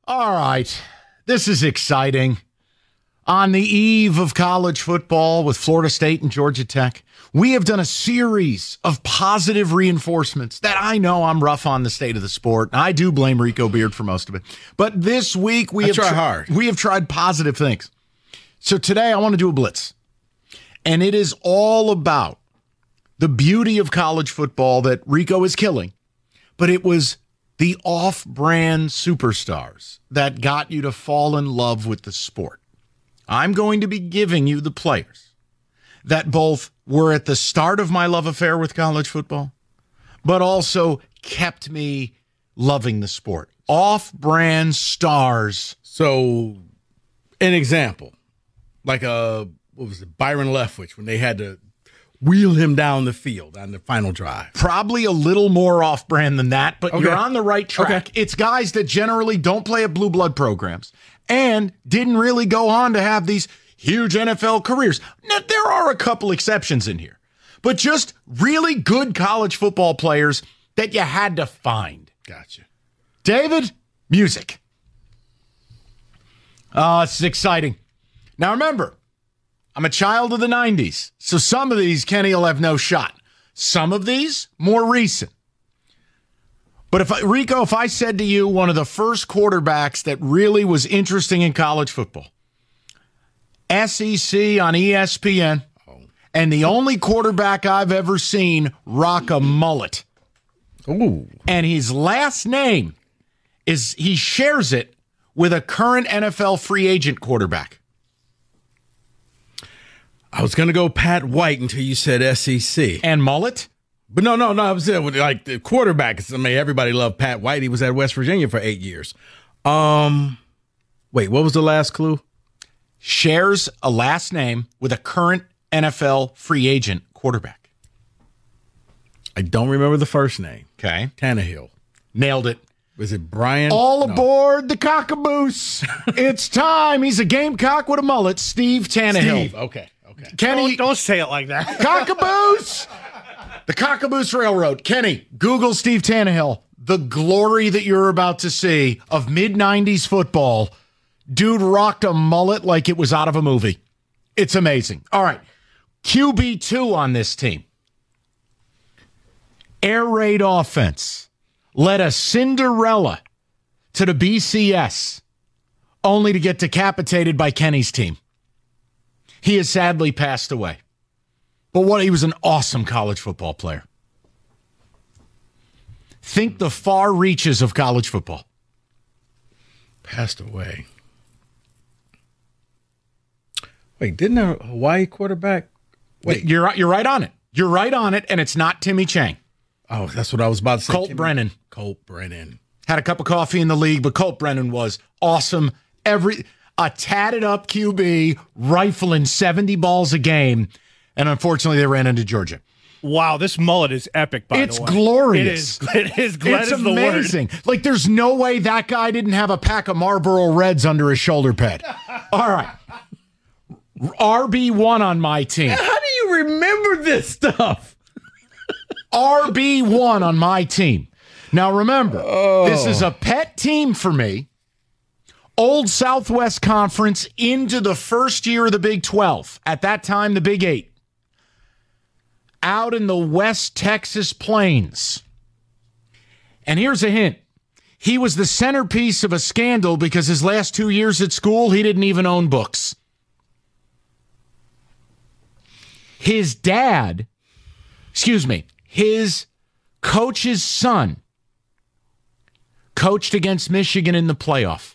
All right. This is exciting. On the eve of college football with Florida State and Georgia Tech, we have done a series of positive reinforcements that I know I'm rough on the state of the sport. And I do blame Rico Beard for most of it. But this week we have tried positive things. So today I want to do a blitz. And it is all about the beauty of college football that Rico is killing. But it was the off-brand superstars that got you to fall in love with the sport. I'm going to be giving you the players that both were at the start of my love affair with college football, but also kept me loving the sport. Off-brand stars. So, an example, like Byron Leftwich, when they had to wheel him down the field on the final drive. Probably a little more off-brand than that, but You're on the right track. Okay. It's guys that generally don't play at blue blood programs and didn't really go on to have these huge NFL careers. Now, there are a couple exceptions in here, but just really good college football players that you had to find. Gotcha. David, music. It's exciting. Now, remember, I'm a child of the 90s, so some of these Kenny will have no shot. Some of these, more recent. But if I said to you one of the first quarterbacks that really was interesting in college football, SEC on ESPN, and the only quarterback I've ever seen rock a mullet. Ooh. And his last name he shares it with a current NFL free agent quarterback. I was going to go Pat White until you said SEC. And mullet? But no. I was saying, like, the quarterback. I mean, everybody loved Pat White. He was at West Virginia for 8 years. Wait, what was the last clue? Shares a last name with a current NFL free agent quarterback. I don't remember the first name. Okay. Tannehill. Nailed it. Was it Brian? All aboard the Cockaboose. It's time. He's a Gamecock with a mullet. Steve Tannehill. Steve. Okay. Kenny. Don't say it like that. Cockaboose. The Cockaboose Railroad. Kenny, Google Steve Tannehill. The glory that you're about to see of mid-90s football. Dude rocked a mullet like it was out of a movie. It's amazing. All right. QB2 on this team. Air raid offense. Led a Cinderella to the BCS, only to get decapitated by Kenny's team. He has sadly passed away. But he was an awesome college football player. Think the far reaches of college football. Passed away. Wait, didn't a Hawaii quarterback? Wait, you're right on it. You're right on it, and it's not Timmy Chang. Oh, that's what I was about to say. Colt Brennan. Had a cup of coffee in the league, but Colt Brennan was awesome. A tatted up QB, rifling 70 balls a game, and unfortunately they ran into Georgia. Wow, this mullet is epic, by the way. It's glorious. It is. Glad it's is the word. amazing. Like, there's no way that guy didn't have a pack of Marlboro Reds under his shoulder pad. All right. RB1 on my team. How do you remember this stuff? RB1 on my team. Now, remember, This is a pet team for me. Old Southwest Conference into the first year of the Big 12. At that time, the Big 8. Out in the West Texas Plains. And here's a hint. He was the centerpiece of a scandal because his last 2 years at school, he didn't even own books. His coach's son coached against Michigan in the playoff.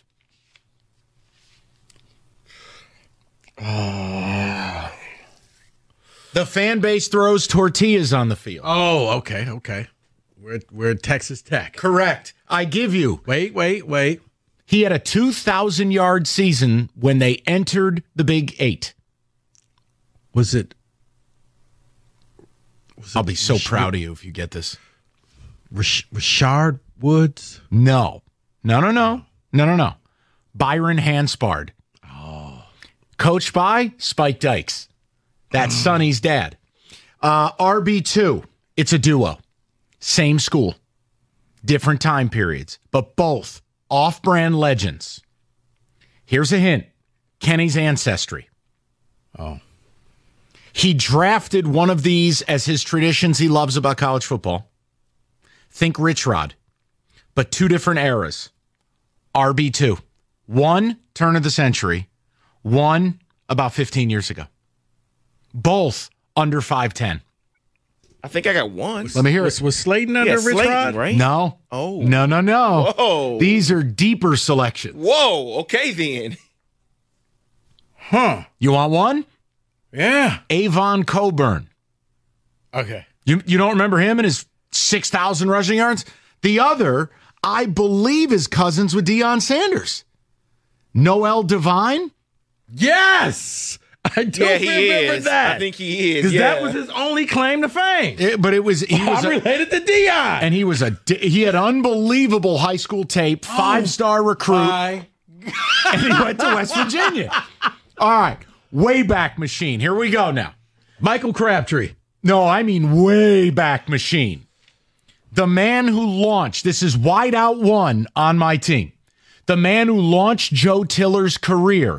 The fan base throws tortillas on the field. Oh, okay. We're at Texas Tech. Correct. I give you. Wait. He had a 2,000-yard season when they entered the Big 8. I'll be so proud of you if you get this. Rashard Woods? No. Byron Hanspard. Oh. Coached by Spike Dykes. That's Sonny's dad. RB2, it's a duo. Same school. Different time periods, but both off-brand legends. Here's a hint. Kenny's ancestry. Oh. He drafted one of these as his traditions he loves about college football. Think Rich Rod, but two different eras. RB2. One, turn of the century. One, about 15 years ago. Both under 5'10". I think I got one. Let me hear it. Was Slayton under Rich Slayton, Rod? right? No. Oh. No. Whoa. These are deeper selections. Whoa. Okay, then. Huh. You want one? Yeah. Avon Coburn. Okay. You don't remember him and his 6,000 rushing yards? The other, I believe, is cousins with Deion Sanders. Noel Devine? Yes. I do remember that. I think he is. Because Yeah. that was his only claim to fame. He was I'm related to Deion. and he had unbelievable high school tape, 5-star recruit, Bye. and he went to West Virginia. All right, Wayback Machine. Here we go now. Michael Crabtree. No, I mean Wayback Machine. The man who launched, this is Wideout 1 on my team, the man who launched Joe Tiller's career.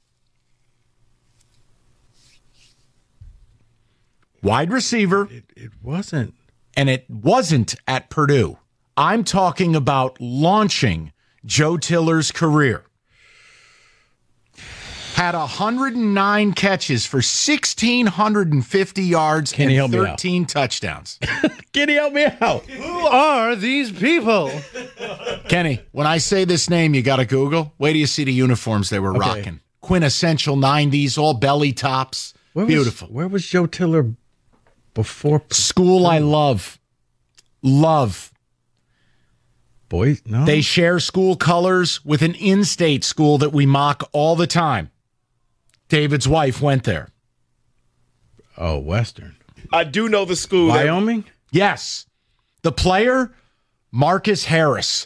Wide receiver. It wasn't. And it wasn't at Purdue. I'm talking about launching Joe Tiller's career. Had 109 catches for 1,650 yards Can you and help me out? 13 touchdowns. Can you help me out? Who are these people? Kenny, when I say this name, you got to Google. Wait till you see the uniforms they were rocking. Quintessential 90s, all belly tops. Beautiful. Where was Joe Tiller before? School I love. Love. Boys, no. They share school colors with an in-state school that we mock all the time. David's wife went there. Oh, Western. I do know the school. Wyoming? Yes. The player, Marcus Harris.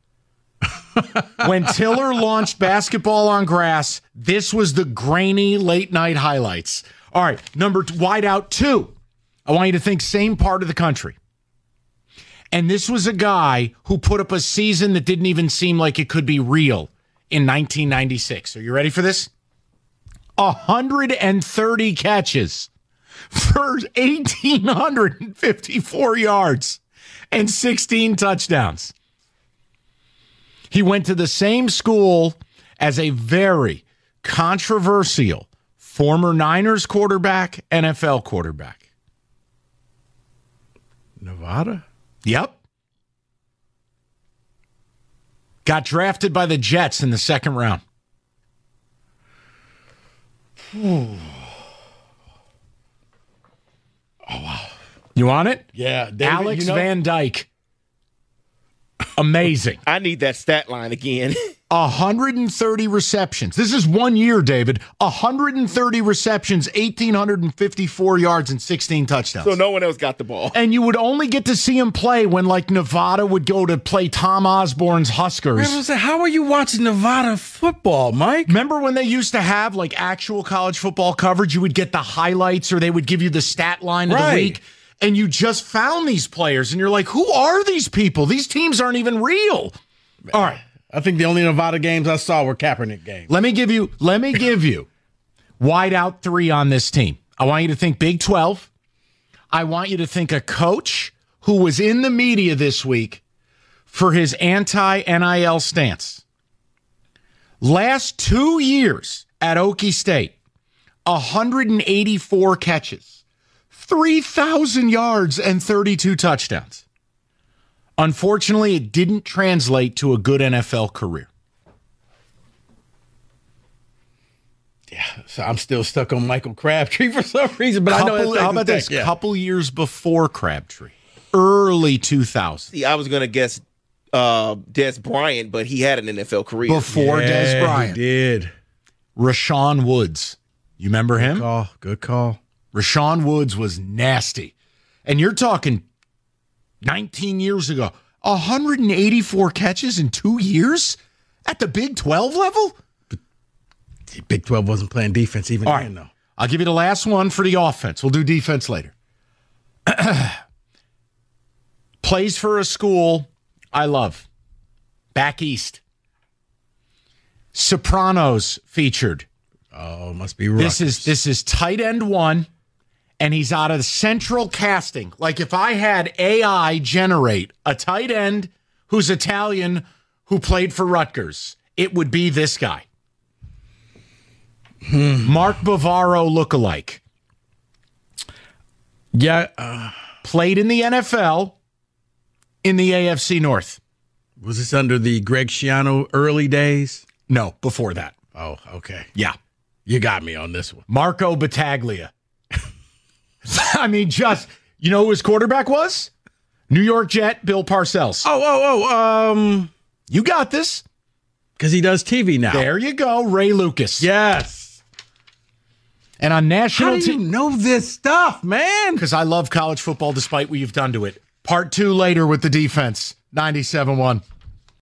When Tiller launched basketball on grass, this was the grainy late-night highlights. All right, Wideout 2. I want you to think same part of the country. And this was a guy who put up a season that didn't even seem like it could be real in 1996. Are you ready for this? 130 catches for 1,854 yards and 16 touchdowns. He went to the same school as a very controversial former Niners quarterback, NFL quarterback. Nevada? Yep. Got drafted by the Jets in the second round. Oh, wow. You want it? Yeah. David, Alex Van Dyke. Amazing. I need that stat line again. 130 receptions. This is 1 year, David. 130 receptions, 1,854 yards, and 16 touchdowns. So no one else got the ball. And you would only get to see him play when, like, Nevada would go to play Tom Osborne's Huskers. How are you watching Nevada football, Mike? Remember when they used to have, like, actual college football coverage? You would get the highlights or they would give you the stat line of the week. And you just found these players, and you're like, who are these people? These teams aren't even real. All right. I think the only Nevada games I saw were Kaepernick games. Let me give you Wideout 3 on this team. I want you to think Big 12. I want you to think a coach who was in the media this week for his anti-NIL stance. Last 2 years at Okie State, 184 catches, 3,000 yards, and 32 touchdowns. Unfortunately, it didn't translate to a good NFL career. Yeah, so I'm still stuck on Michael Crabtree for some reason, but I know How about this? Yeah. Couple years before Crabtree, early 2000s. See, I was going to guess Des Bryant, but he had an NFL career. Before Des Bryant. He did. Rashawn Woods. You remember him? Good call. Rashawn Woods was nasty. And you're talking 19 years ago. 184 catches in 2 years at the Big 12 level? Big 12 wasn't playing defense even All then, right. though. I'll give you the last one for the offense. We'll do defense later. Plays for a school I love. Back east. Sopranos featured. Oh, must be Rutgers. This is tight end 1, and he's out of central casting. Like if I had AI generate a tight end who's Italian who played for Rutgers, it would be this guy. Mark Bavaro lookalike. Yeah. Played in the NFL in the AFC North. Was this under the Greg Schiano early days? No, before that. Oh, okay. Yeah. You got me on this one. Marco Battaglia. I mean, you know who his quarterback was? New York Jet, Bill Parcells. You got this. Because he does TV now. There you go, Ray Lucas. Yes. And on national How do you know this stuff, man? because I love college football despite what you've done to it. Part 2 later with the defense. 97.1.